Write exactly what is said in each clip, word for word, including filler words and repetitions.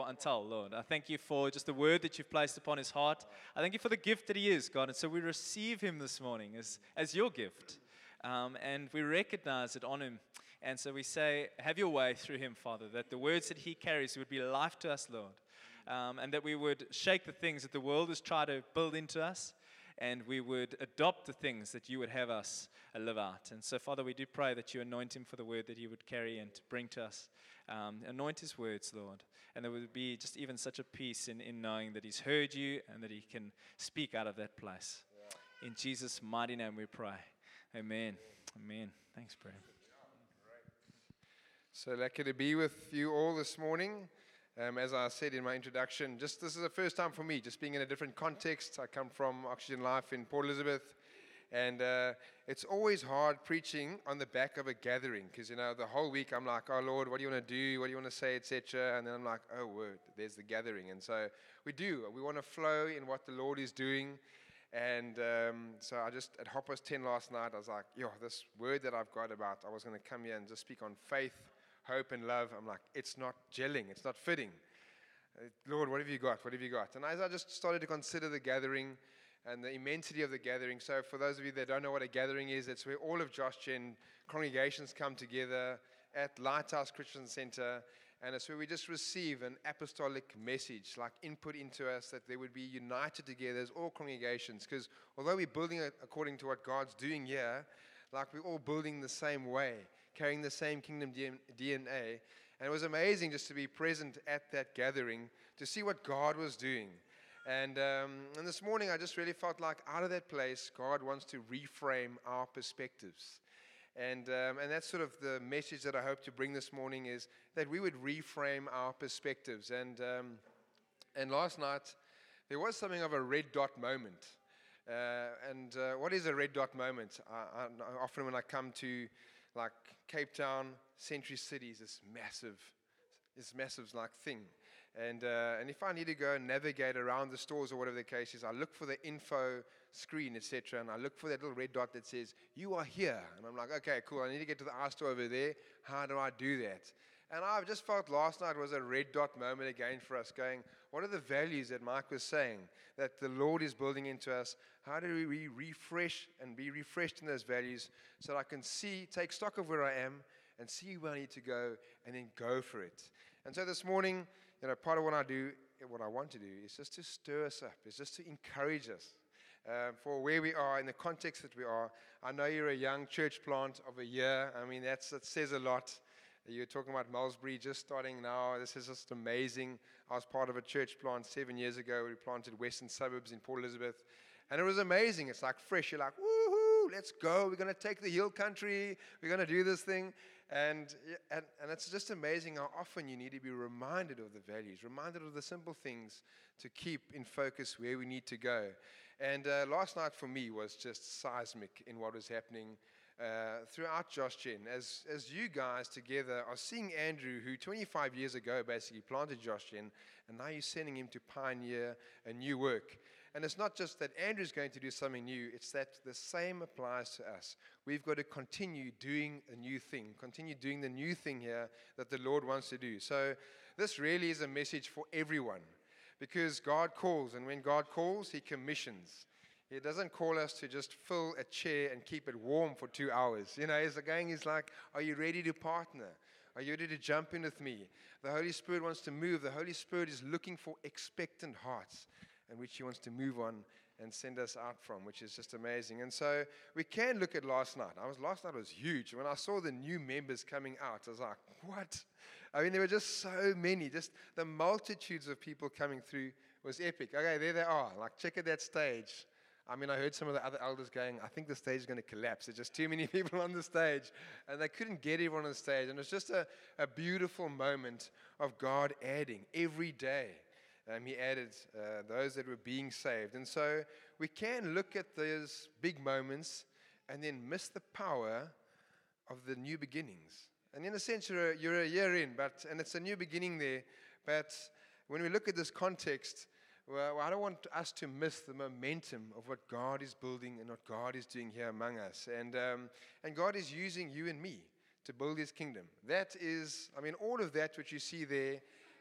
for Antal, Lord. I thank you for just the word that you've placed upon his heart. I thank you for the gift that he is, God. And so we receive him this morning as, as your gift. Um, and we recognize it on him. And so we say, have your way through him, Father, that the words that he carries would be life to us, Lord. Um, and that we would shake the things that the world has tried to build into us, and we would adopt the things that you would have us uh, live out. And so, Father, we do pray that you anoint him for the word that he would carry and to bring to us. Um, anoint his words, Lord. And there would be just even such a peace in, in knowing that he's heard you and that he can speak out of that place. Yeah. In Jesus' mighty name we pray. Amen. Amen. Thanks, Brad. So lucky to be with you all this morning. Um, as I said in my introduction, just this is the first time for me, just being in a different context. I come from Oxygen Life in Port Elizabeth, and uh, it's always hard preaching on the back of a gathering, because, you know, the whole week I'm like, oh, Lord, what do you want to do? What do you want to say, et cetera. And then I'm like, oh, word, there's the gathering. And so we do. We want to flow in what the Lord is doing. And um, so I just, at half past ten last night, I was like, yo, this word that I've got about, I was going to come here and just speak on faith, hope and love. I'm like, it's not gelling, it's not fitting. Uh, Lord, what have you got? What have you got? And as I just started to consider the gathering and the immensity of the gathering, so for those of you that don't know what a gathering is, it's where all of Josh Gen congregations come together at Lighthouse Christian Center, and it's where we just receive an apostolic message, like input into us, that they would be united together as all congregations, because although we're building it according to what God's doing here, like we're all building the same way, carrying the same kingdom D N A. And it was amazing just to be present at that gathering, to see what God was doing. And, um, and this morning I just really felt like out of that place, God wants to reframe our perspectives. And, um, and that's sort of the message that I hope to bring this morning, is that we would reframe our perspectives. And, um, and last night, there was something of a red dot moment. Uh, and uh, what is a red dot moment? I, I, often when I come to like Cape Town, Century City is this massive, this massive like thing. And uh, and if I need to go and navigate around the stores or whatever the case is, I look for the info screen, et cetera, and I look for that little red dot that says, you are here. And I'm like, okay, cool, I need to get to the eye store over there. How do I do that? And I just felt last night was a red dot moment again for us, going, what are the values that Mike was saying that the Lord is building into us? How do we refresh and be refreshed in those values so that I can see, take stock of where I am and see where I need to go and then go for it? And so this morning, you know, part of what I do, what I want to do is just to stir us up, is just to encourage us. Uh, for where we are, in the context that we are. I know you're a young church plant of a year. I mean, that's, that says a lot. You're talking about Malmesbury just starting now. This is just amazing. I was part of a church plant seven years ago. We planted Western Suburbs in Port Elizabeth. And it was amazing. It's like fresh. You're like, woohoo, let's go. We're going to take the hill country. We're going to do this thing. And, and, and it's just amazing how often you need to be reminded of the values, reminded of the simple things to keep in focus where we need to go. And uh, last night for me was just seismic in what was happening Uh, throughout Josh Gen, as as you guys together are seeing Andrew, who twenty-five years ago basically planted Josh Gen, and now you're sending him to pioneer a new work. And it's not just that Andrew's going to do something new, it's that the same applies to us. We've got to continue doing a new thing, continue doing the new thing here that the Lord wants to do. So this really is a message for everyone, because God calls, and when God calls, He commissions. He doesn't call us to just fill a chair and keep it warm for two hours. You know, he's going, he's like, are you ready to partner? Are you ready to jump in with me? The Holy Spirit wants to move. The Holy Spirit is looking for expectant hearts, in which He wants to move on and send us out from, which is just amazing. And so we can look at last night. I was Last night was huge. When I saw the new members coming out, I was like, what? I mean, there were just so many. Just the multitudes of people coming through was epic. Okay, there they are. Like, check at that stage. I mean, I heard some of the other elders going, I think the stage is going to collapse. There's just too many people on the stage. And they couldn't get everyone on the stage. And it's just a, a beautiful moment of God adding every day. Um, he added uh, those that were being saved. And so we can look at those big moments and then miss the power of the new beginnings. And in a sense, you're a, you're a year in, but and it's a new beginning there. But when we look at this context, well, I don't want us to miss the momentum of what God is building and what God is doing here among us. And um, and God is using you and me to build His kingdom. That is, I mean, all of that which you see there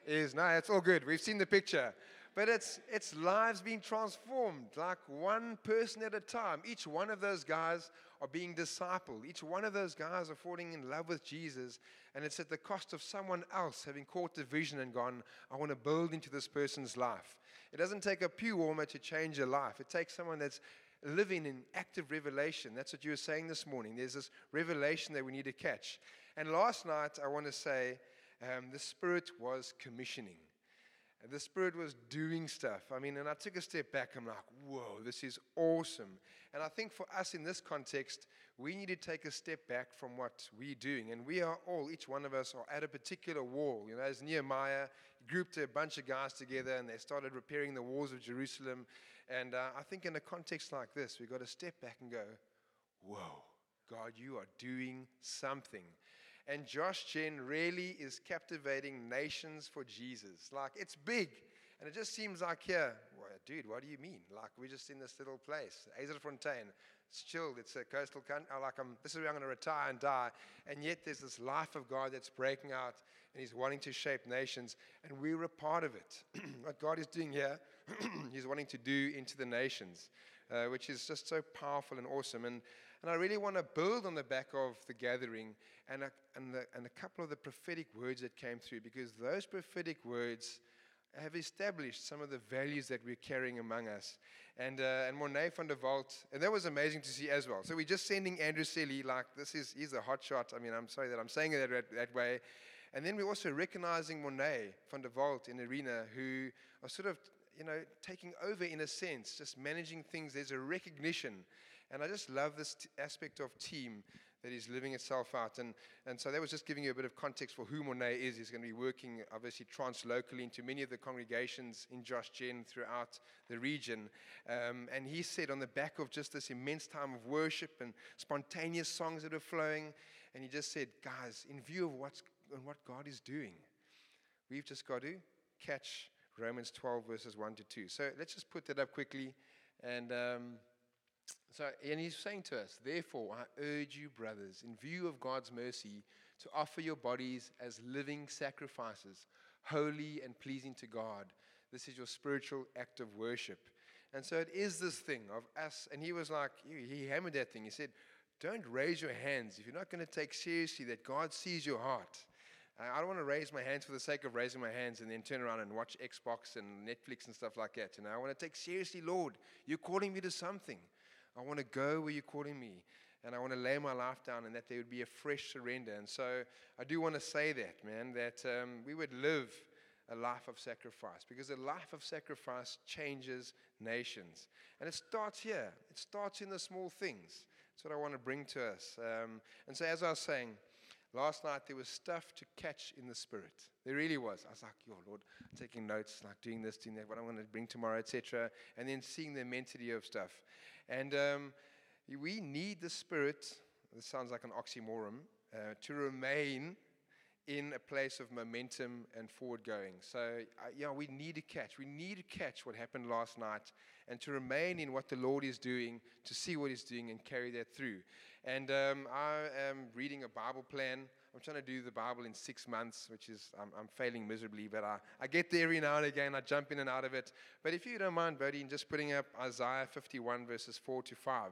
is, no, it's all good. We've seen the picture. But it's, it's lives being transformed, like one person at a time. Each one of those guys are being discipled. Each one of those guys are falling in love with Jesus. And it's at the cost of someone else having caught the vision and gone, I want to build into this person's life. It doesn't take a pew warmer to change a life. It takes someone that's living in active revelation. That's what you were saying this morning. There's this revelation that we need to catch. And last night, I want to say, um, the Spirit was commissioning. And the Spirit was doing stuff. I mean, and I took a step back. I'm like, whoa, this is awesome. And I think for us in this context, we need to take a step back from what we're doing. And we are all, each one of us, are at a particular wall. You know, as Nehemiah grouped a bunch of guys together and they started repairing the walls of Jerusalem. And uh, I think in a context like this, we've got to step back and go, whoa, God, you are doing something. And Josh Gen really is captivating nations for Jesus. Like, it's big. And it just seems like, yeah, well, dude, what do you mean? Like, we're just in this little place, Hazelfontein. It's chilled. It's a coastal country. Like, I'm, this is where I'm going to retire and die. And yet there's this life of God that's breaking out, and he's wanting to shape nations. And we're a part of it. What God is doing here, he's wanting to do into the nations, uh, which is just so powerful and awesome. And And I really want to build on the back of the gathering and a, and, the, and a couple of the prophetic words that came through, because those prophetic words have established some of the values that we're carrying among us. And uh, and Mornay van der Walt, and that was amazing to see as well. So we're just sending Andrew Selly, like, this is, he's a hot shot. I mean, I'm sorry that I'm saying it that, that way. And then we're also recognizing Mornay van der Walt in Arena, who are sort of, you know, taking over in a sense, just managing things. There's a recognition. And I just love this t- aspect of team that is living itself out. And, and so that was just giving you a bit of context for who Mornay is. He's going to be working, obviously, trans-locally into many of the congregations in Josh Gen throughout the region. Um, and he said on the back of just this immense time of worship and spontaneous songs that are flowing, and he just said, guys, in view of what's, what God is doing, we've just got to catch Romans twelve, verses one to two. So let's just put that up quickly. And... Um, So, and he's saying to us, therefore, I urge you, brothers, in view of God's mercy, to offer your bodies as living sacrifices, holy and pleasing to God. This is your spiritual act of worship. And so it is this thing of us. And he was like, he hammered that thing. He said, don't raise your hands if you're not going to take seriously that God sees your heart. I don't want to raise my hands for the sake of raising my hands and then turn around and watch Xbox and Netflix and stuff like that. You know, I want to take seriously, Lord, you're calling me to something. I want to go where you're calling me, and I want to lay my life down, and that there would be a fresh surrender. And so I do want to say that, man, that um, we would live a life of sacrifice, because a life of sacrifice changes nations. And it starts here. It starts in the small things. That's what I want to bring to us. Um, and so as I was saying, last night there was stuff to catch in the Spirit. There really was. I was like, yo, Lord, taking notes, like doing this, doing that, what I'm going to bring tomorrow, et cetera. And then seeing the immensity of stuff. And um, we need the Spirit, this sounds like an oxymoron, uh, to remain in a place of momentum and forward going. So, uh, yeah, we need to catch. We need to catch what happened last night and to remain in what the Lord is doing, to see what he's doing and carry that through. And um, I am reading a Bible plan. I'm trying to do the Bible in six months, which is, I'm, I'm failing miserably, but I, I get there every now and again. I jump in and out of it. But if you don't mind, Bodie, just putting up Isaiah fifty-one, verses four to five.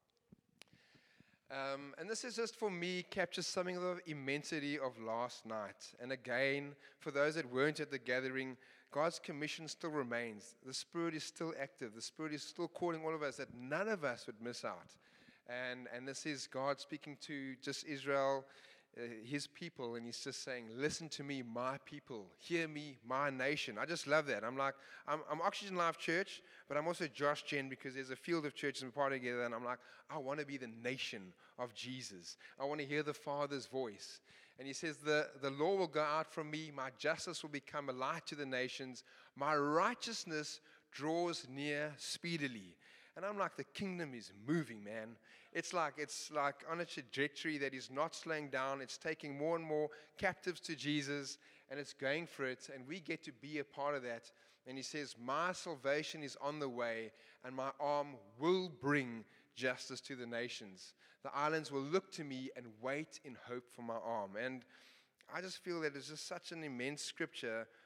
Um, and this is just, for me, captures something of the immensity of last night. And again, for those that weren't at the gathering, God's commission still remains. The Spirit is still active. The Spirit is still calling all of us that none of us would miss out. And, and this is God speaking to just Israel, Uh, his people, and he's just saying, listen to me, my people, hear me, my nation. I just love that. I'm like, I'm, I'm Oxygen Life Church, but I'm also Josh Gen, because there's a field of churches and we're part together, and I'm like, I want to be the nation of Jesus. I want to hear the Father's voice. And he says, the, the law will go out from me, my justice will become a light to the nations, my righteousness draws near speedily. And I'm like, the kingdom is moving, man. It's like it's like on a trajectory that is not slowing down. It's taking more and more captives to Jesus, and it's going for it. And we get to be a part of that. And he says, my salvation is on the way, and my arm will bring justice to the nations. The islands will look to me and wait in hope for my arm. And I just feel that it's just such an immense scripture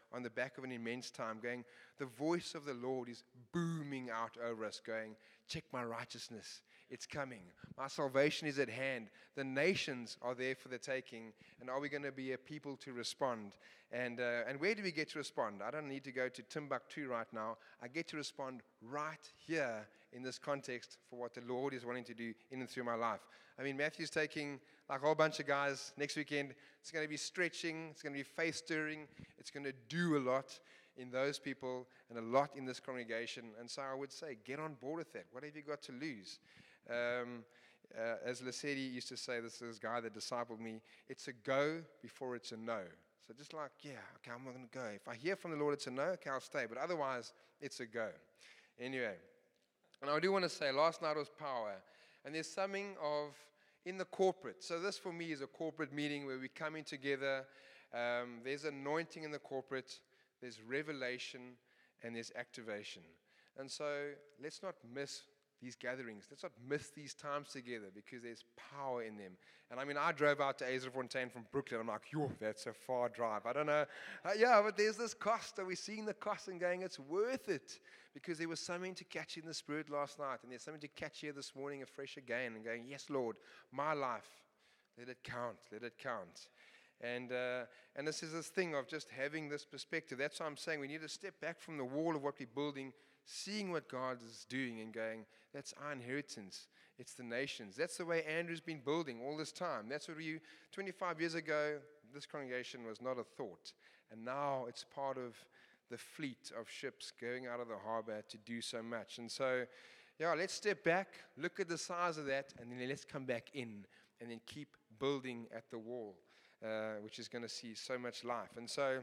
on the back of an immense time, going, the voice of the Lord is booming out over us, going, check my righteousness. It's coming. My salvation is at hand. The nations are there for the taking. And are we going to be a people to respond? And uh, and where do we get to respond? I don't need to go to Timbuktu right now. I get to respond right here in this context for what the Lord is wanting to do in and through my life. I mean, Matthew's taking like a whole bunch of guys next weekend. It's going to be stretching. It's going to be faith stirring. It's going to do a lot in those people and a lot in this congregation. And so I would say, get on board with that. What have you got to lose? Um, uh, as Lassetti used to say, this is this guy that discipled me, it's a go before it's a no. So just like, yeah, okay, I'm not going to go. If I hear from the Lord it's a no, okay, I'll stay. But otherwise, it's a go. Anyway, and I do want to say, last night was power. And there's something of, in the corporate. So this for me is a corporate meeting where we come in together. Um, there's anointing in the corporate. There's revelation. And there's activation. And so let's not miss these gatherings. Let's not miss these times together because there's power in them. And I mean, I drove out to Ezrafontein from Brooklyn. I'm like, yo, that's a far drive. I don't know. Uh, yeah, but there's this cost. Are we seeing the cost and going, it's worth it? Because there was something to catch in the spirit last night. And there's something to catch here this morning afresh again and going, yes, Lord, my life, let it count. Let it count. And uh, and this is this thing of just having this perspective. That's why I'm saying we need to step back from the wall of what we're building, seeing what God is doing and going, that's our inheritance. It's the nations. That's the way Andrew's been building all this time. That's what we, twenty-five years ago, this congregation was not a thought. And now it's part of the fleet of ships going out of the harbor to do so much. And so, yeah, let's step back, look at the size of that, and then let's come back in and then keep building at the wall, uh, which is going to see so much life. And so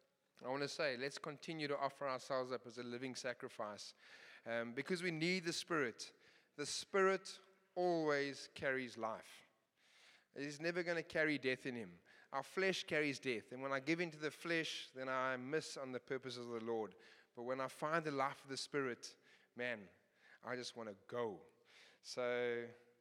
I want to say, let's continue to offer ourselves up as a living sacrifice um, because we need the Spirit. The Spirit always carries life. He's never going to carry death in him. Our flesh carries death. And when I give into the flesh, then I miss on the purposes of the Lord. But when I find the life of the Spirit, man, I just want to go. So...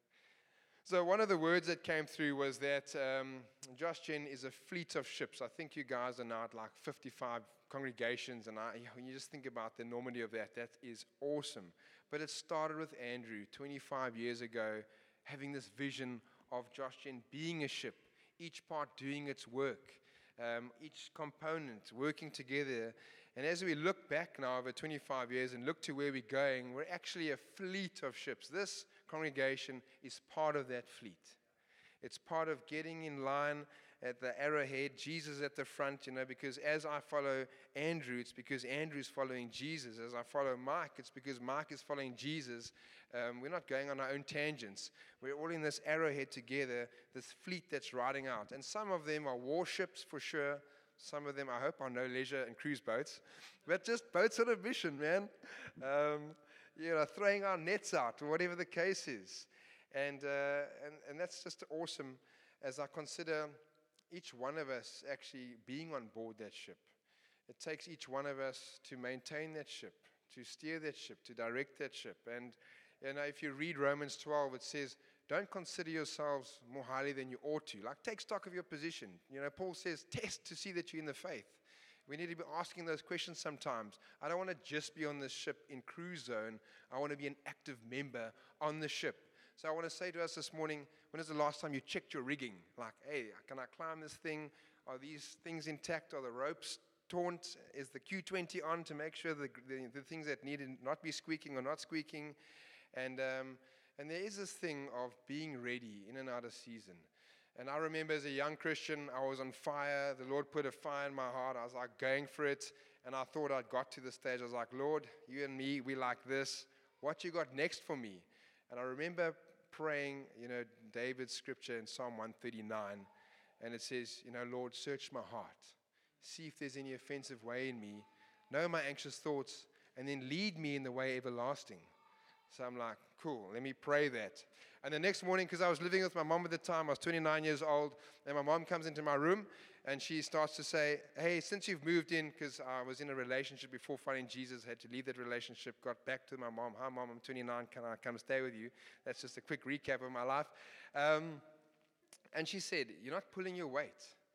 So one of the words that came through was that um, Josh Gen is a fleet of ships. I think you guys are now at like fifty-five congregations, and I, when you just think about the enormity of that, that is awesome. But it started with Andrew twenty-five years ago, having this vision of Josh Gen being a ship, each part doing its work, um, each component working together. And as we look back now over twenty-five years and look to where we're going, we're actually a fleet of ships. This congregation is part of that fleet. It's part of getting in line at the arrowhead, Jesus at the front, you know, because as I follow Andrew, it's because Andrew's following Jesus. As I follow Mike, it's because Mike is following Jesus. Um, we're not going on our own tangents. We're all in this arrowhead together, this fleet that's riding out. And some of them are warships for sure. Some of them, I hope, are no leisure and cruise boats. But just boats on a mission, man. Um, you know, throwing our nets out, or whatever the case is. And, uh, and, and that's just awesome as I consider each one of us actually being on board that ship. It takes each one of us to maintain that ship, to steer that ship, to direct that ship. And you know, if you read Romans twelve, it says, don't consider yourselves more highly than you ought to. Like, take stock of your position. You know, Paul says, test to see that you're in the faith. We need to be asking those questions sometimes. I don't want to just be on the ship in cruise zone. I want to be an active member on the ship. So I want to say to us this morning, when is the last time you checked your rigging? Like, hey, can I climb this thing? Are these things intact? Are the ropes taut? Is the Q twenty on to make sure the, the, the things that need to not be squeaking are not squeaking? And, um, and there is this thing of being ready in and out of season. And I remember as a young Christian, I was on fire. The Lord put a fire in my heart. I was like going for it. And I thought I'd got to the stage. I was like, Lord, you and me, we like this. What you got next for me? And I remember praying, you know, David's scripture in Psalm one thirty-nine. And it says, you know, Lord, search my heart. See if there's any offensive way in me. Know my anxious thoughts. And then lead me in the way everlasting. So I'm like, cool, let me pray that. And the next morning, because I was living with my mom at the time, I was twenty-nine years old, and my mom comes into my room, and she starts to say, hey, since you've moved in, because I was in a relationship before finding Jesus, had to leave that relationship, got back to my mom. Hi, Mom, I'm twenty-nine, can I come stay with you? That's just a quick recap of my life. Um, and she said, you're not pulling your weight.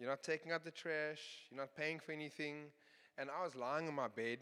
You're not taking out the trash. You're not paying for anything. And I was lying on my bed,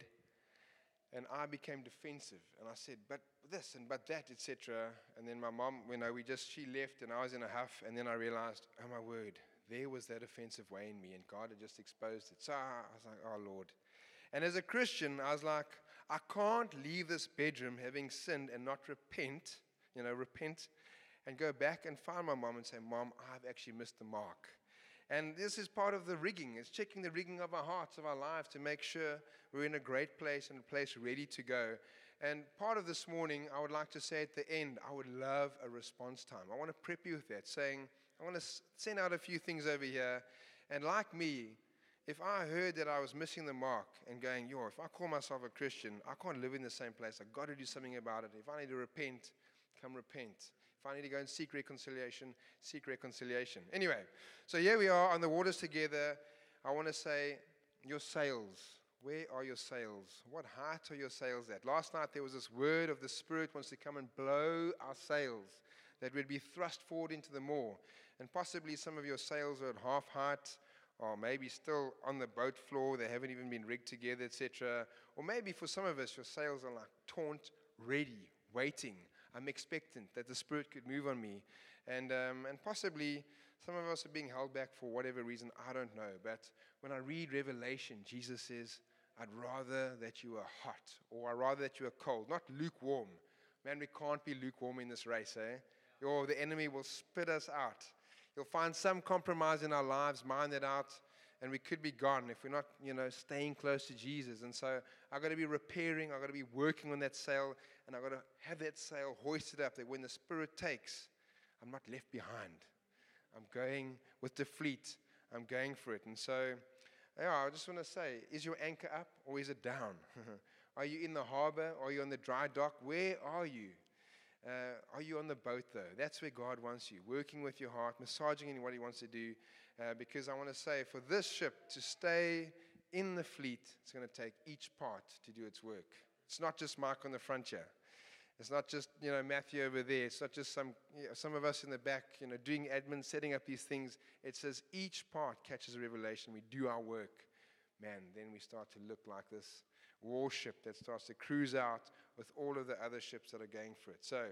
and I became defensive. And I said, but this and but that, et cetera. And then my mom, you know, we just, she left, and I was in a huff. And then I realized, oh my word, there was that offensive way in me, and God had just exposed it. So I was like, oh Lord. And as a Christian, I was like, I can't leave this bedroom having sinned and not repent, you know, repent, and go back and find my mom and say, Mom, I've actually missed the mark. And this is part of the rigging. It's checking the rigging of our hearts, of our lives, to make sure we're in a great place and a place ready to go. And part of this morning, I would like to say at the end, I would love a response time. I want to prep you with that, saying, I want to send out a few things over here. And like me, if I heard that I was missing the mark and going, yo, if I call myself a Christian, I can't live in the same place. I've got to do something about it. If I need to repent, come repent. If I need to go and seek reconciliation, seek reconciliation. Anyway, so here we are on the waters together. I want to say, your sails. Where are your sails? What height are your sails at? Last night there was this word of the Spirit wants to come and blow our sails, that we'd be thrust forward into the more. And possibly some of your sails are at half height, or maybe still on the boat floor. They haven't even been rigged together, et cetera. Or maybe for some of us, your sails are like taunt, ready, waiting. I'm expectant that the Spirit could move on me. And um, and possibly some of us are being held back for whatever reason, I don't know. But when I read Revelation, Jesus says, I'd rather that you are hot, or I'd rather that you are cold, not lukewarm. Man, we can't be lukewarm in this race, eh? Or the enemy will spit us out. He'll find some compromise in our lives, mine that out, and we could be gone if we're not, you know, staying close to Jesus. And so I've got to be repairing, I've got to be working on that sail, and I've got to have that sail hoisted up that when the Spirit takes, I'm not left behind. I'm going with the fleet. I'm going for it. And so, yeah, I just want to say, is your anchor up or is it down? Are you in the harbor? Are you on the dry dock? Where are you? Uh, are you on the boat, though? That's where God wants you, working with your heart, massaging in what He wants to do. Uh, because I want to say, for this ship to stay in the fleet, it's going to take each part to do its work. It's not just Mark on the front here. It's not just, you know, Matthew over there. It's not just some you know, some of us in the back, you know, doing admin, setting up these things. It says each part catches a revelation. We do our work. Man, then we start to look like this warship that starts to cruise out with all of the other ships that are going for it. So,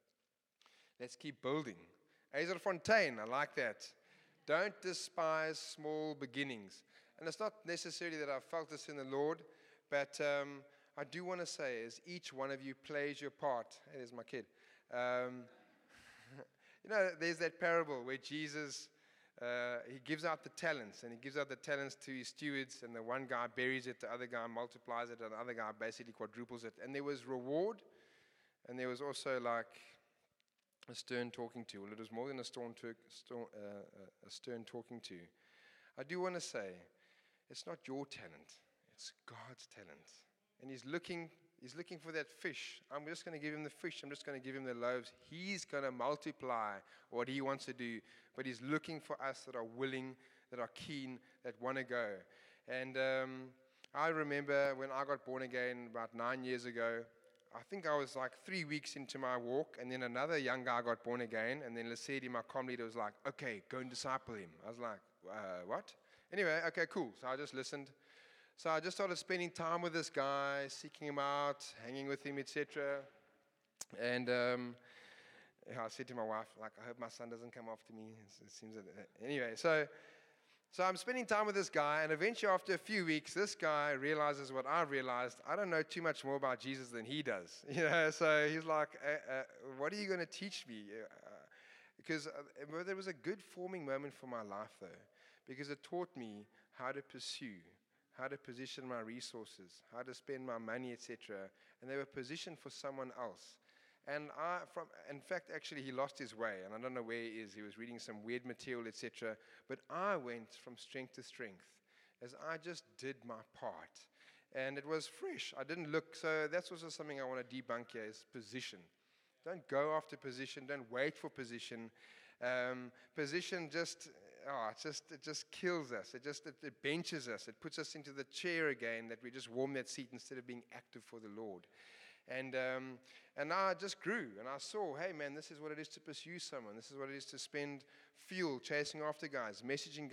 let's keep building. Fontaine, I like that. Don't despise small beginnings. And it's not necessarily that I've felt this in the Lord, but um, I do want to say, as each one of you plays your part, hey, there's my kid. Um, you know, there's that parable where Jesus, uh, he gives out the talents, and he gives out the talents to his stewards, and the one guy buries it, the other guy multiplies it, and the other guy basically quadruples it. And there was reward, and there was also like a stern talking to. Well, it was more than a stern, to, stern, uh, a stern talking to. I do want to say, it's not your talent, it's God's talent. And he's looking, he's looking for that fish. I'm just going to give him the fish. I'm just going to give him the loaves. He's going to multiply what he wants to do. But he's looking for us that are willing, that are keen, that want to go. And um, I remember when I got born again about nine years ago, I think I was like three weeks into my walk, and then another young guy got born again, and then Lesedi, my comm leader, was like, okay, go and disciple him. I was like, uh, what? Anyway, okay, cool. So I just listened. So I just started spending time with this guy, seeking him out, hanging with him, et cetera. And um, yeah, I said to my wife, like, I hope my son doesn't come after me. It seems that, anyway, so so I'm spending time with this guy, and eventually after a few weeks, this guy realizes what I realized. I don't know too much more about Jesus than he does. You know, so he's like, uh, uh, what are you going to teach me? Uh, because uh, there was a good forming moment for my life, though, because it taught me how to pursue, how to position my resources, how to spend my money, et cetera. And they were positioned for someone else. And I, from, in fact, actually, he lost his way, and I don't know where he is. He was reading some weird material, et cetera. But I went from strength to strength as I just did my part. And it was fresh. I didn't look, so that's also something I want to debunk here is position. Don't go after position. Don't wait for position. Um, position just... Oh, it just it just kills us. It just it, it benches us. It puts us into the chair again that we just warm that seat instead of being active for the Lord. And um, and I just grew and I saw, hey man, this is what it is to pursue someone. This is what it is to spend fuel chasing after guys, messaging guys,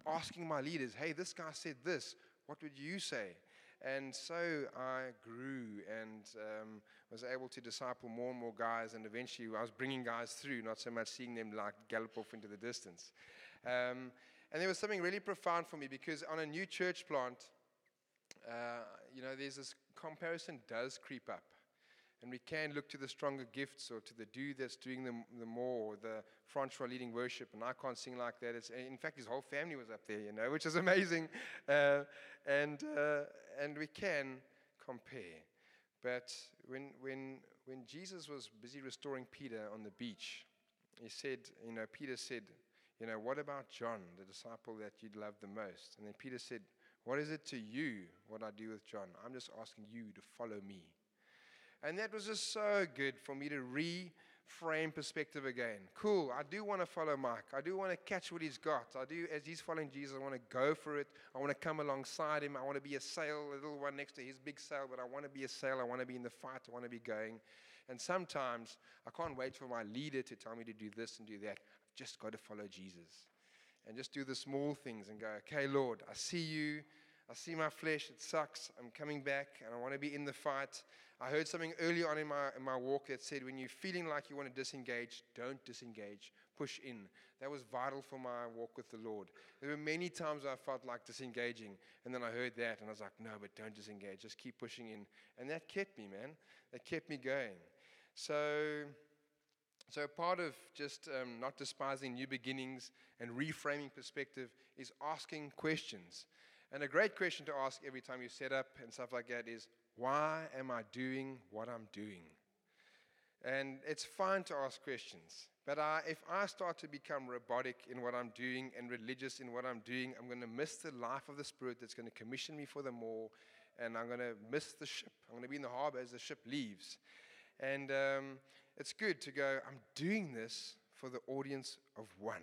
asking my leaders, hey, this guy said this. What would you say? And so I grew and um, was able to disciple more and more guys. And eventually I was bringing guys through, not so much seeing them like gallop off into the distance. Um, and there was something really profound for me because on a new church plant, uh, you know, there's this comparison does creep up. And we can look to the stronger gifts or to the dude that's doing the, the more, or the Francois leading worship, and I can't sing like that. It's, in fact, his whole family was up there, you know, which is amazing. Uh, and uh, and we can compare. But when when when Jesus was busy restoring Peter on the beach, he said, you know, Peter said, you know, what about John, the disciple that you'd love the most? And then Peter said, what is it to you what I do with John? I'm just asking you to follow me. And that was just so good for me to reframe perspective again. Cool, I do want to follow Mike. I do want to catch what he's got. I do, as he's following Jesus, I want to go for it. I want to come alongside him. I want to be a sail, a little one next to his big sail, but I want to be a sail. I want to be in the fight. I want to be going. And sometimes I can't wait for my leader to tell me to do this and do that. I've just got to follow Jesus. And just do the small things and go, okay, Lord, I see you. I see my flesh. It sucks. I'm coming back, and I want to be in the fight. I heard something early on in my in my walk that said, when you're feeling like you want to disengage, don't disengage. Push in. That was vital for my walk with the Lord. There were many times I felt like disengaging, and then I heard that, and I was like, no, but don't disengage. Just keep pushing in. And that kept me, man. That kept me going. So, so part of just um, not despising new beginnings and reframing perspective is asking questions. And a great question to ask every time you set up and stuff like that is, why am I doing what I'm doing? And it's fine to ask questions. But I, if I start to become robotic in what I'm doing and religious in what I'm doing, I'm going to miss the life of the Spirit that's going to commission me for the more. And I'm going to miss the ship. I'm going to be in the harbor as the ship leaves. And um, it's good to go, I'm doing this for the audience of one.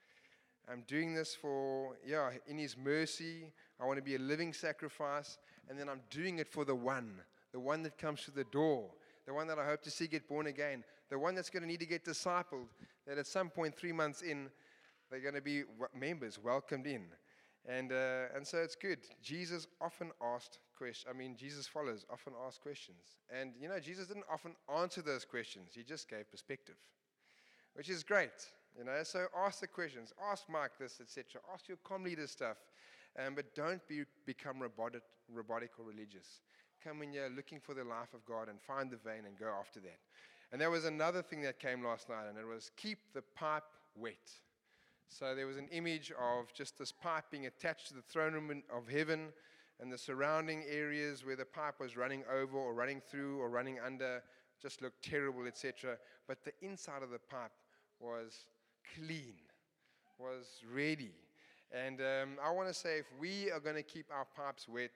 I'm doing this for, yeah, in His mercy. I want to be a living sacrifice. And then I'm doing it for the one, the one that comes to the door, the one that I hope to see get born again, the one that's going to need to get discipled, that at some point, three months in, they're going to be members, welcomed in. And uh, and so it's good. Jesus often asked questions. I mean, Jesus' followers often ask questions. And, you know, Jesus didn't often answer those questions. He just gave perspective, which is great. You know, so ask the questions. Ask Mike this, et cetera. Ask your comm leader stuff. Um, but don't be, become robotic, robotic or religious. Come in here looking for the life of God and find the vein and go after that. And there was another thing that came last night, and it was keep the pipe wet. So there was an image of just this pipe being attached to the throne room of heaven, and the surrounding areas where the pipe was running over or running through or running under just looked terrible, et cetera. But the inside of the pipe was clean, was ready. And um, I want to say, if we are going to keep our pipes wet,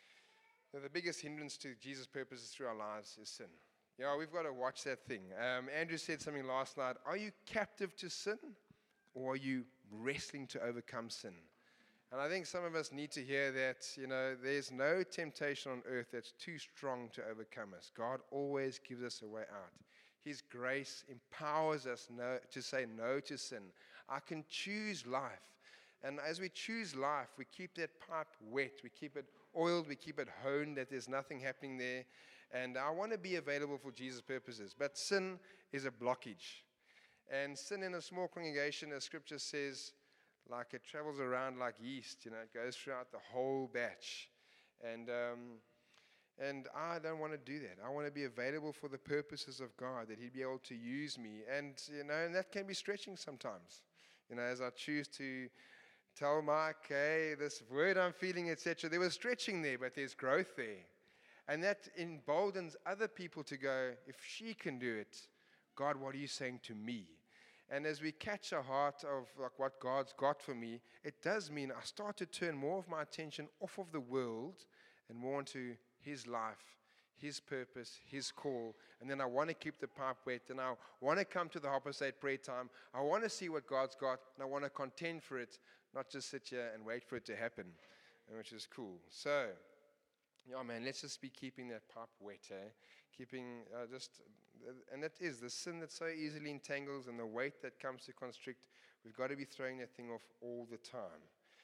the biggest hindrance to Jesus' purposes through our lives is sin. Yeah, we've got to watch that thing. Um, Andrew said something last night. Are you captive to sin, or are you wrestling to overcome sin? And I think some of us need to hear that, you know, there's no temptation on earth that's too strong to overcome us. God always gives us a way out. His grace empowers us no, to say no to sin. I can choose life. And as we choose life, we keep that pipe wet. We keep it oiled. We keep it honed, that there's nothing happening there. And I want to be available for Jesus' purposes. But sin is a blockage. And sin in a small congregation, as Scripture says, like it travels around like yeast. You know, it goes throughout the whole batch. And um, and I don't want to do that. I want to be available for the purposes of God, that He'd be able to use me. And, you know, and that can be stretching sometimes. You know, as I choose to tell Mike, hey, this word I'm feeling, et cetera. There was stretching there, but there's growth there. And that emboldens other people to go, if she can do it, God, what are you saying to me? And as we catch a heart of like what God's got for me, it does mean I start to turn more of my attention off of the world and more into His life, His purpose, His call. And then I want to keep the pipe wet. And I want to come to the Harper State prayer time. I want to see what God's got, and I want to contend for it, not just sit here and wait for it to happen, which is cool. So, yeah, man, let's just be keeping that pipe wet, eh? Keeping uh, just, and that is the sin that so easily entangles and the weight that comes to constrict. We've got to be throwing that thing off all the time.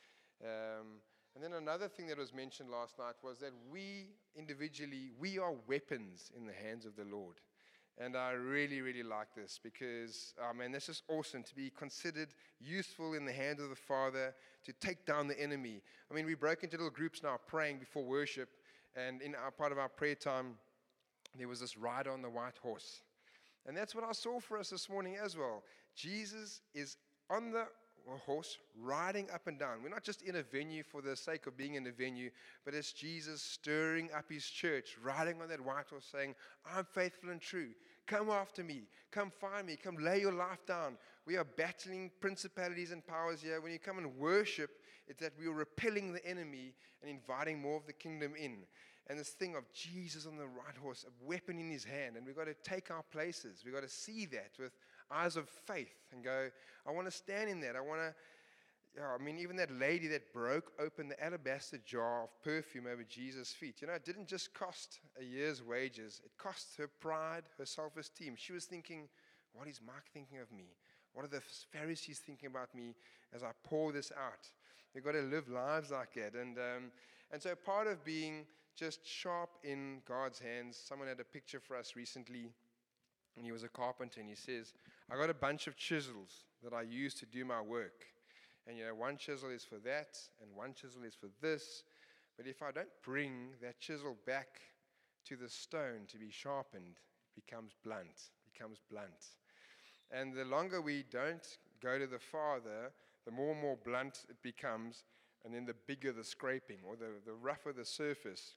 Um, and then another thing that was mentioned last night was that we individually, we are weapons in the hands of the Lord. And I really, really like this because, oh man, that's just awesome to be considered useful in the hands of the Father to take down the enemy. I mean, we broke into little groups now praying before worship, and in our part of our prayer time, there was this rider on the white horse. And that's what I saw for us this morning as well. Jesus is on the horse riding up and down. We're not just in a venue for the sake of being in a venue, but it's Jesus stirring up his church, riding on that white horse saying, I'm faithful and true. Come after me. Come find me. Come lay your life down. We are battling principalities and powers here. When you come and worship, it's that we are repelling the enemy and inviting more of the kingdom in. And this thing of Jesus on the right horse, a weapon in his hand, and we've got to take our places. We've got to see that with eyes of faith and go, I want to stand in that. I want to, yeah, I mean, even that lady that broke open the alabaster jar of perfume over Jesus' feet, you know, it didn't just cost a year's wages. It cost her pride, her self-esteem. She was thinking, what is Mark thinking of me? What are the Pharisees thinking about me as I pour this out? We've got to live lives like that. And, um, and so part of being just sharp in God's hands, someone had a picture for us recently, and he was a carpenter, and he says, I got a bunch of chisels that I use to do my work. And, you know, one chisel is for that, and one chisel is for this. But if I don't bring that chisel back to the stone to be sharpened, it becomes blunt, becomes blunt. And the longer we don't go to the Father, the more and more blunt it becomes, and then the bigger the scraping, or the, the rougher the surface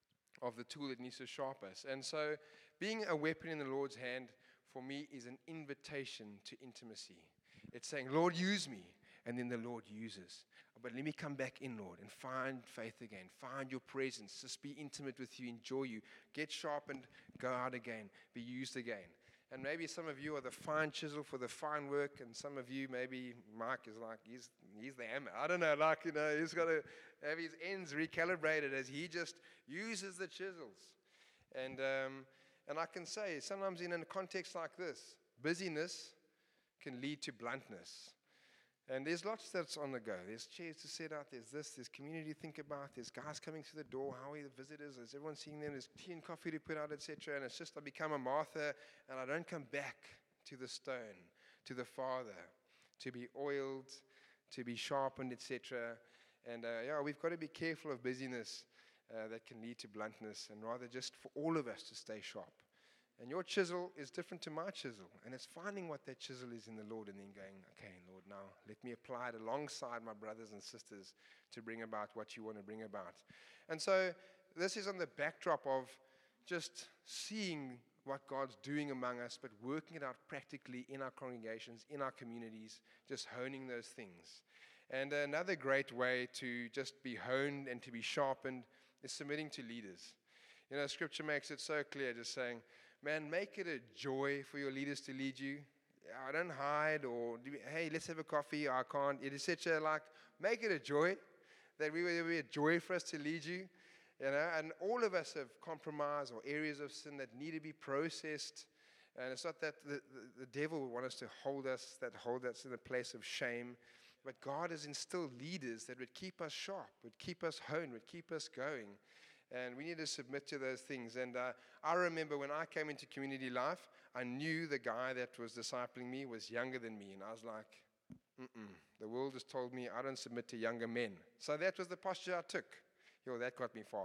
of the tool that needs to sharpen us. And so being a weapon in the Lord's hand, for me, is an invitation to intimacy. It's saying, Lord, use me. And then the Lord uses. But let me come back in, Lord, and find faith again. Find your presence. Just be intimate with you. Enjoy you. Get sharpened. Go out again. Be used again. And maybe some of you are the fine chisel for the fine work. And some of you, maybe Mark is like, he's, he's the hammer. I don't know. Like, you know, he's got to have his ends recalibrated as he just uses the chisels. And, um, and I can say, sometimes in a context like this, busyness can lead to bluntness. And there's lots that's on the go. There's chairs to set out. There's this. There's community to think about. There's guys coming through the door. How are the visitors? Is everyone seeing them? There's tea and coffee to put out, et cetera. And it's just I become a Martha, and I don't come back to the stone, to the Father, to be oiled, to be sharpened, et cetera. And uh, yeah, we've got to be careful of busyness uh, that can lead to bluntness, and rather just for all of us to stay sharp. And your chisel is different to my chisel. And it's finding what that chisel is in the Lord and then going, okay, Lord, now let me apply it alongside my brothers and sisters to bring about what you want to bring about. And so this is on the backdrop of just seeing what God's doing among us, but working it out practically in our congregations, in our communities, just honing those things. And another great way to just be honed and to be sharpened is submitting to leaders. You know, Scripture makes it so clear, just saying, man, make it a joy for your leaders to lead you. I don't hide or, do, hey, let's have a coffee. I can't. It is such a, like, make it a joy. That we will be a joy for us to lead you. You know, and all of us have compromise or areas of sin that need to be processed. And it's not that the, the, the devil would want us to hold us, that hold us in a place of shame. But God has instilled leaders that would keep us sharp, would keep us honed, would keep us going. And we need to submit to those things. And uh, I remember when I came into community life, I knew the guy that was discipling me was younger than me. And I was like, mm-mm. The world has told me I don't submit to younger men. So that was the posture I took. Yo, that got me far.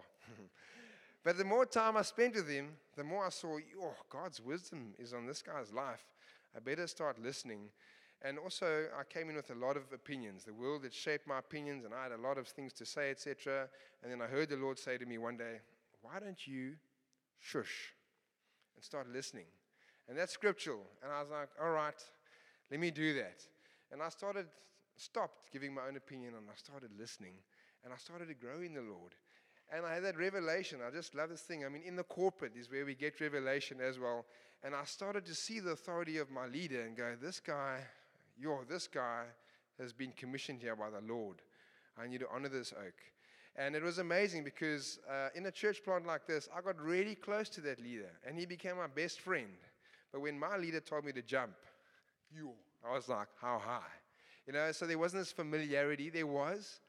But the more time I spent with him, the more I saw, oh, God's wisdom is on this guy's life. I better start listening. And also, I came in with a lot of opinions. The world had shaped my opinions, and I had a lot of things to say, et cetera. And then I heard the Lord say to me one day, why don't you shush and start listening? And that's scriptural. And I was like, all right, let me do that. And I started, stopped giving my own opinion, and I started listening. And I started to grow in the Lord. And I had that revelation. I just love this thing. I mean, in the corporate is where we get revelation as well. And I started to see the authority of my leader and go, this guy... Yo, this guy has been commissioned here by the Lord. I need to honor this oak. And it was amazing because uh, in a church plant like this, I got really close to that leader, and he became my best friend. But when my leader told me to jump, yo, I was like, how high? You know, so there wasn't this familiarity. There was,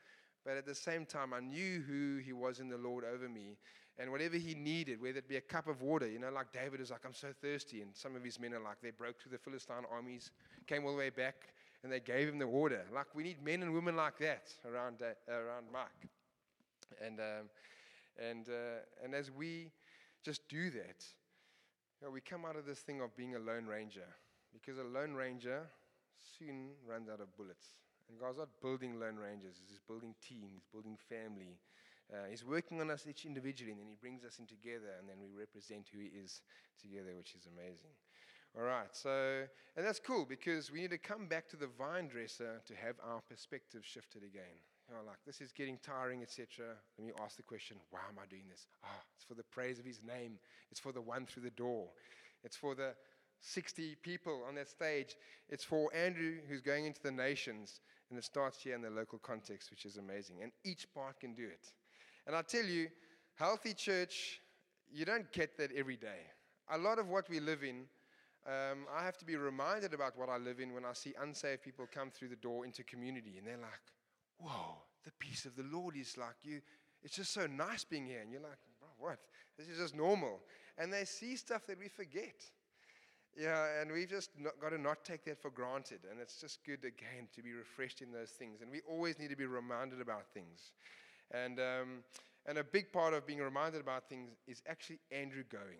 but at the same time, I knew who he was in the Lord over me. And whatever he needed, whether it be a cup of water, you know, like David is like, I'm so thirsty. And some of his men are like, they broke through the Philistine armies, came all the way back, and they gave him the water. Like, we need men and women like that around, uh, around Mike. And, um, and, uh, and as we just do that, you know, we come out of this thing of being a lone ranger. Because a lone ranger soon runs out of bullets. And God's not building lone rangers. He's building team. He's building family. Uh, he's working on us each individually, and then he brings us in together, and then we represent who he is together, which is amazing. All right, so, and that's cool, because we need to come back to the vine dresser to have our perspective shifted again. You know, like, this is getting tiring, et cetera. Let me ask the question, why am I doing this? Ah, it's for the praise of his name. It's for the one through the door. It's for the sixty people on that stage. It's for Andrew, who's going into the nations, and it starts here in the local context, which is amazing. And each part can do it. And I tell you, healthy church, you don't get that every day. A lot of what we live in, um, I have to be reminded about what I live in when I see unsaved people come through the door into community. And they're like, whoa, the peace of the Lord is like you. It's just so nice being here. And you're like, what? This is just normal. And they see stuff that we forget. Yeah, and we've just not, got to not take that for granted. And it's just good, again, to be refreshed in those things. And we always need to be reminded about things. And um, and a big part of being reminded about things is actually Andrew going.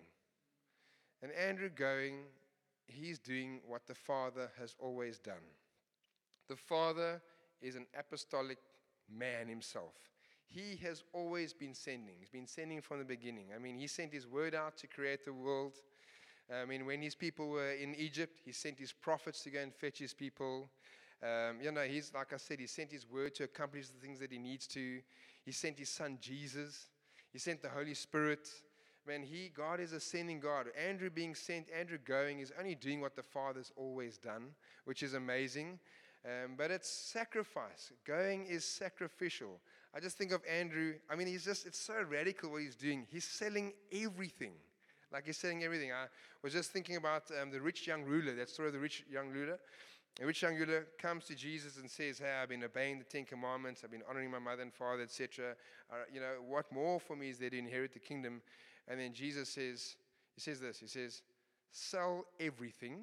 And Andrew going, he's doing what the Father has always done. The Father is an apostolic man himself. He has always been sending. He's been sending from the beginning. I mean, he sent his word out to create the world. I mean, when his people were in Egypt, he sent his prophets to go and fetch his people. Um, you know, he's, like I said, he sent his word to accomplish the things that he needs to. He sent his son, Jesus. He sent the Holy Spirit. Man, he, God is a sending God. Andrew being sent, Andrew going, is only doing what the Father's always done, which is amazing. Um, but it's sacrifice. Going is sacrificial. I just think of Andrew. I mean, he's just, it's so radical what he's doing. He's selling everything. Like he's selling everything. I was just thinking about um, the rich young ruler, that story of the rich young ruler. A rich young ruler comes to Jesus and says, hey, I've been obeying the Ten Commandments, I've been honoring my mother and father, et cetera. Uh, you know, what more for me is there to inherit the kingdom? And then Jesus says, he says this, he says, sell everything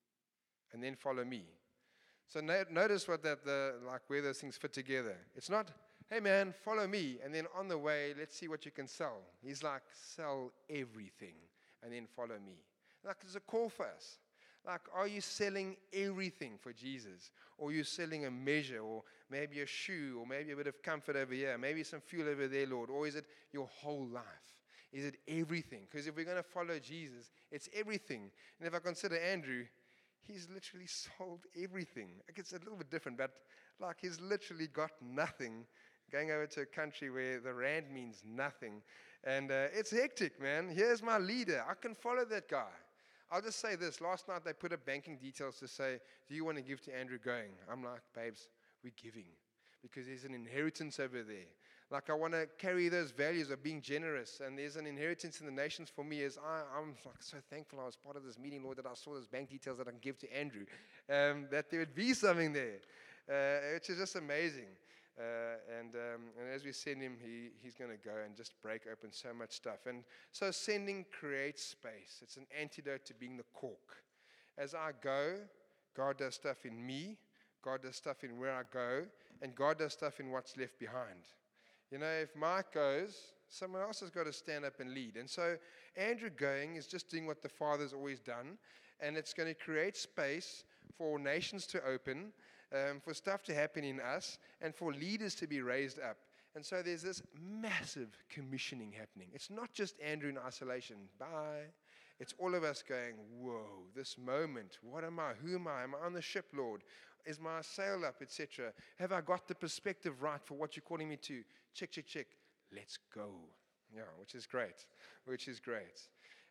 and then follow me. So no, notice what that, the like where those things fit together. It's not, hey man, follow me, and then on the way, let's see what you can sell. He's like, sell everything and then follow me. Like there's a call for us. Like, are you selling everything for Jesus? Or are you selling a measure, or maybe a shoe, or maybe a bit of comfort over here, maybe some fuel over there, Lord? Or is it your whole life? Is it everything? Because if we're going to follow Jesus, it's everything. And if I consider Andrew, he's literally sold everything. Like, it's a little bit different, but like he's literally got nothing, going over to a country where the rand means nothing. And uh, it's hectic, man. Here's my leader. I can follow that guy. I'll just say this. Last night they put up banking details to say, do you want to give to Andrew going? I'm like, babes, we're giving. Because there's an inheritance over there. Like I want to carry those values of being generous. And there's an inheritance in the nations for me. As I, I'm like so thankful I was part of this meeting, Lord, that I saw those bank details that I can give to Andrew. Um, that there would be something there. Uh, which is just amazing. Uh, and, um, and as we send him, he, he's going to go and just break open so much stuff. And so sending creates space. It's an antidote to being the cork. As I go, God does stuff in me, God does stuff in where I go, and God does stuff in what's left behind. You know, if Mike goes, someone else has got to stand up and lead. And so Andrew going is just doing what the Father's always done, and it's going to create space for nations to open, Um, for stuff to happen in us, and for leaders to be raised up. And so there's this massive commissioning happening. It's not just Andrew in isolation. Bye. It's all of us going, whoa, this moment. What am I? Who am I? Am I on the ship, Lord? Is my sail up, et cetera? Have I got the perspective right for what you're calling me to? Check, check, check. Let's go. Yeah, which is great. Which is great.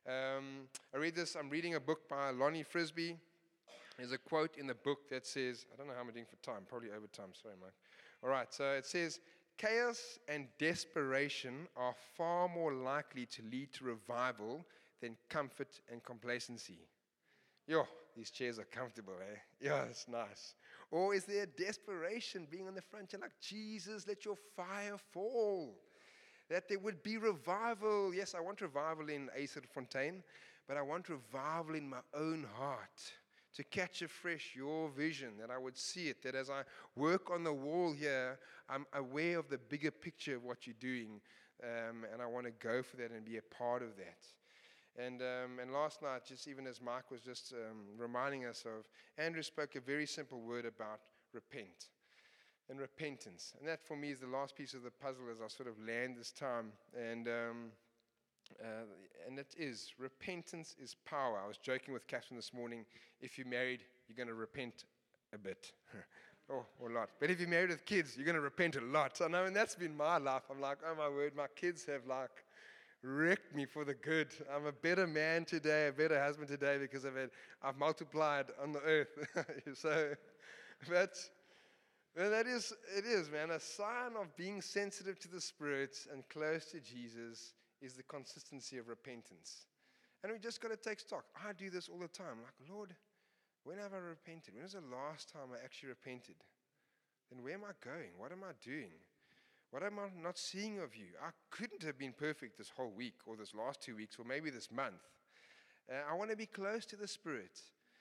Um, I read this. I'm reading a book by Lonnie Frisbee. There's a quote in the book that says, I don't know how I'm doing for time, probably over time, sorry, Mike. All right, so it says, chaos and desperation are far more likely to lead to revival than comfort and complacency. Yo, these chairs are comfortable, eh? Yeah, it's nice. Or is there desperation being on the front? You're like, Jesus, let your fire fall. That there would be revival. Yes, I want revival in Fontaine, but I want revival in my own heart to catch afresh your vision, that I would see it, that as I work on the wall here, I'm aware of the bigger picture of what you're doing, um, and I want to go for that and be a part of that. And um, and last night, just even as Mike was just um, reminding us of, Andrew spoke a very simple word about repent and repentance. And that for me is the last piece of the puzzle as I sort of land this time. And um, uh, and it is, repentance is power. I was joking with Catherine this morning, if you're married, you're going to repent a bit. or, or a lot. But if you're married with kids, you're going to repent a lot. I know, and that's been my life. I'm like, oh my word, my kids have like wrecked me for the good. I'm a better man today, a better husband today because of it. I've multiplied on the earth. so, but well, that is, it is, man. A sign of being sensitive to the Spirit and close to Jesus is the consistency of repentance. And we just got to take stock. I do this all the time. Like, Lord, when have I repented? When was the last time I actually repented? Then where am I going? What am I doing? What am I not seeing of you? I couldn't have been perfect this whole week or this last two weeks or maybe this month. Uh, I want to be close to the Spirit.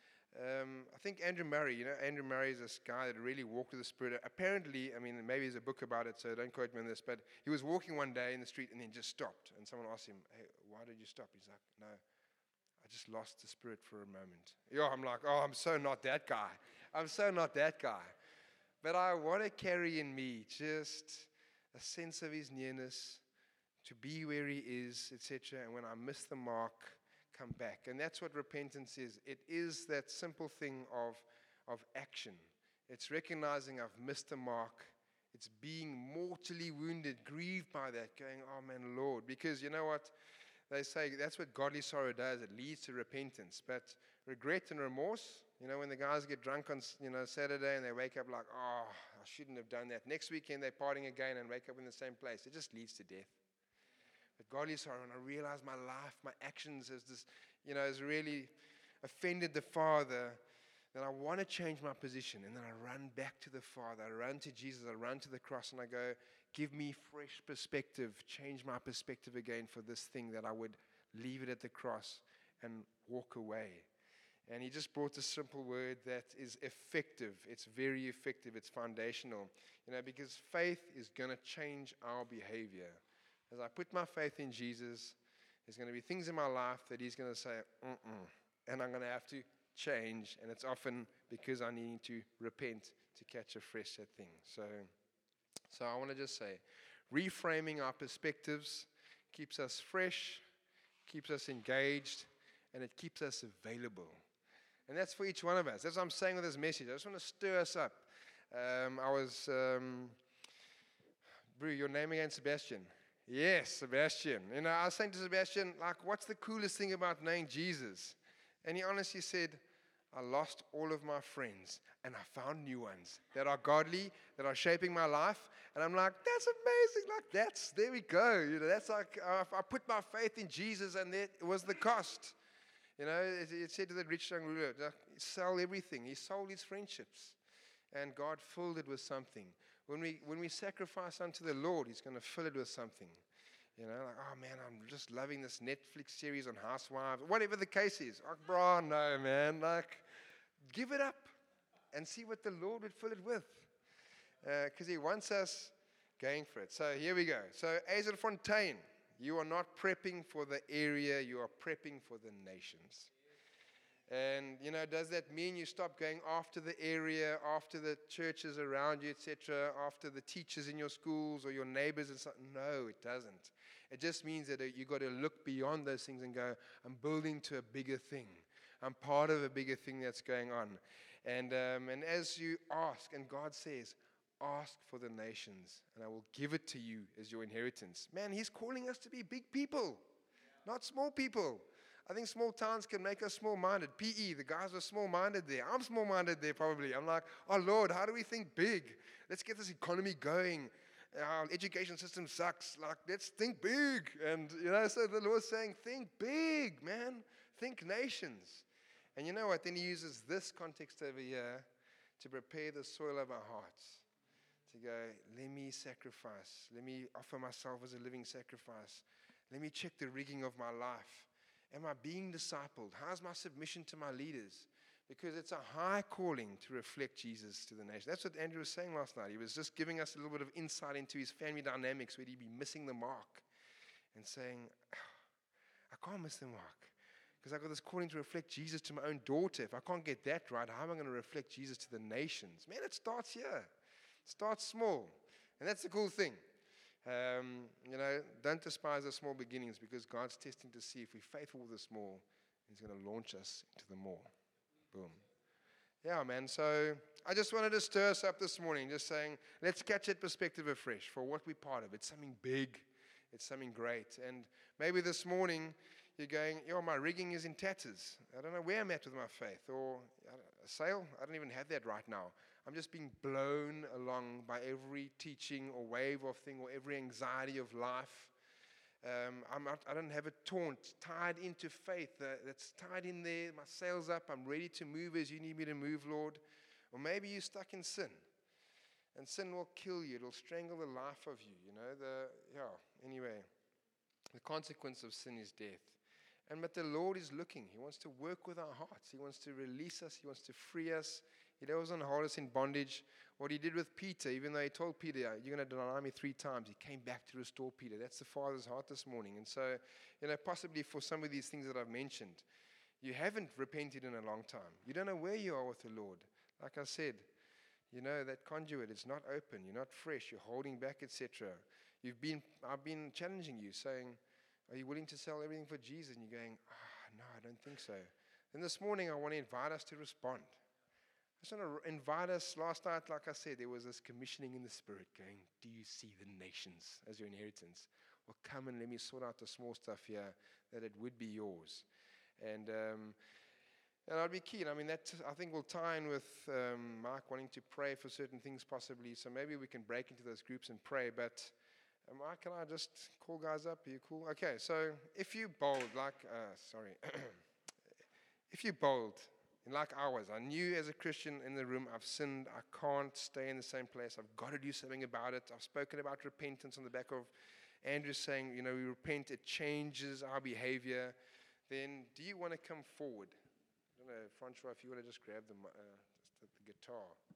Um, I think Andrew Murray, you know, Andrew Murray is this guy that really walked with the Spirit. Apparently, I mean, maybe there's a book about it, so don't quote me on this, but he was walking one day in the street and then just stopped. And someone asked him, hey, why did you stop? He's like, no, I just lost the Spirit for a moment. Yeah, I'm like, oh, I'm so not that guy. I'm so not that guy. But I want to carry in me just a sense of his nearness, to be where he is, et cetera. And when I miss the mark, come back. And that's what repentance is. It is that simple thing of, of action. It's recognizing I've missed the mark. It's being mortally wounded, grieved by that, going, oh man, Lord. Because you know what? They say that's what godly sorrow does. It leads to repentance. But regret and remorse, you know, when the guys get drunk on, you know, Saturday and they wake up like, oh, I shouldn't have done that. Next weekend they're partying again and wake up in the same place. It just leads to death. But godly sorrow, when I realize my life, my actions has this, you know, has really offended the Father, then I want to change my position. And then I run back to the Father. I run to Jesus. I run to the cross and I go, give me fresh perspective. Change my perspective again for this thing, that I would leave it at the cross and walk away. And he just brought a simple word that is effective. It's very effective. It's foundational. You know, because faith is going to change our behavior. As I put my faith in Jesus, there's going to be things in my life that he's going to say, mm-mm. And I'm going to have to change. And it's often because I need to repent to catch afresh that thing. So, so I want to just say, reframing our perspectives keeps us fresh, keeps us engaged, and it keeps us available. And that's for each one of us. That's what I'm saying with this message. I just want to stir us up. Um, I was, um, Brew, your name again, Sebastian. Yes, Sebastian. You know, I was saying to Sebastian, like, what's the coolest thing about knowing Jesus? And he honestly said, I lost all of my friends, and I found new ones that are godly, that are shaping my life. And I'm like, that's amazing. Like, that's, there we go. You know, that's like, uh, I put my faith in Jesus, and that was the cost. You know, it, it said to the rich young ruler, sell everything. He sold his friendships, and God filled it with something. When we when we sacrifice unto the Lord, he's going to fill it with something. You know, like, oh man, I'm just loving this Netflix series on Housewives, whatever the case is. Like, bro, no, man. Like, give it up and see what the Lord would fill it with. Because uh, he wants us going for it. So here we go. So, Fontaine, you are not prepping for the area, you are prepping for the nations. And, you know, does that mean you stop going after the area, after the churches around you, et cetera, after the teachers in your schools or your neighbors and so? No, it doesn't. It just means that you got to look beyond those things and go, I'm building to a bigger thing. I'm part of a bigger thing that's going on. And um, and as you ask, and God says, ask for the nations, and I will give it to you as your inheritance. Man, he's calling us to be big people, not small people. I think small towns can make us small-minded. P E, the guys are small-minded there. I'm small-minded there probably. I'm like, oh, Lord, how do we think big? Let's get this economy going. Our education system sucks. Like, let's think big. And, you know, so the Lord's saying, think big, man. Think nations. And you know what? Then he uses this context over here to prepare the soil of our hearts. To go, let me sacrifice. Let me offer myself as a living sacrifice. Let me check the rigging of my life. Am I being discipled? How's my submission to my leaders? Because it's a high calling to reflect Jesus to the nation. That's what Andrew was saying last night. He was just giving us a little bit of insight into his family dynamics where he'd be missing the mark and saying, oh, I can't miss the mark because I've got this calling to reflect Jesus to my own daughter. If I can't get that right, how am I going to reflect Jesus to the nations? Man, it starts here. It starts small. And that's the cool thing. Um, you know, don't despise the small beginnings because God's testing to see if we're faithful with the small. He's going to launch us into the more. Boom. Yeah, man. So I just wanted to stir us up this morning, just saying, let's catch that perspective afresh for what we're part of. It's something big. It's something great. And maybe this morning you're going, yo, my rigging is in tatters. I don't know where I'm at with my faith. Or a sail, I don't even have that right now. I'm just being blown along by every teaching or wave of thing or every anxiety of life. Um, I'm not, I don't have a taunt tied into faith uh, that's tied in there. My sail's up. I'm ready to move as you need me to move, Lord. Or maybe you're stuck in sin. And sin will kill you. It'll strangle the life of you. You know, the, yeah, anyway. The consequence of sin is death. And but the Lord is looking. He wants to work with our hearts. He wants to release us. He wants to free us. He doesn't hold us in bondage. What he did with Peter, even though he told Peter, you're going to deny me three times, he came back to restore Peter. That's the Father's heart this morning. And so, you know, possibly for some of these things that I've mentioned, you haven't repented in a long time. You don't know where you are with the Lord. Like I said, you know, that conduit is not open. You're not fresh. You're holding back, et cetera. You've been, I've been challenging you, saying, are you willing to sell everything for Jesus? And you're going, ah, no, I don't think so. And this morning, I want to invite us to respond. I just want to invite us. Last night, like I said, there was this commissioning in the Spirit going, do you see the nations as your inheritance? Well, come and let me sort out the small stuff here, that it would be yours. And um, and I'd be keen. I mean, that I think will tie in with um, Mark wanting to pray for certain things possibly. So maybe we can break into those groups and pray. But uh, Mark, can I just call guys up? Are you cool? Okay, so if you bold, like, uh, sorry. if you bold, like I was, I knew as a Christian in the room, I've sinned, I can't stay in the same place, I've got to do something about it. I've spoken about repentance on the back of Andrew saying, you know, we repent, it changes our behavior. Then do you want to come forward? I don't know, Francois, if you want to just grab the, uh, just the, the guitar.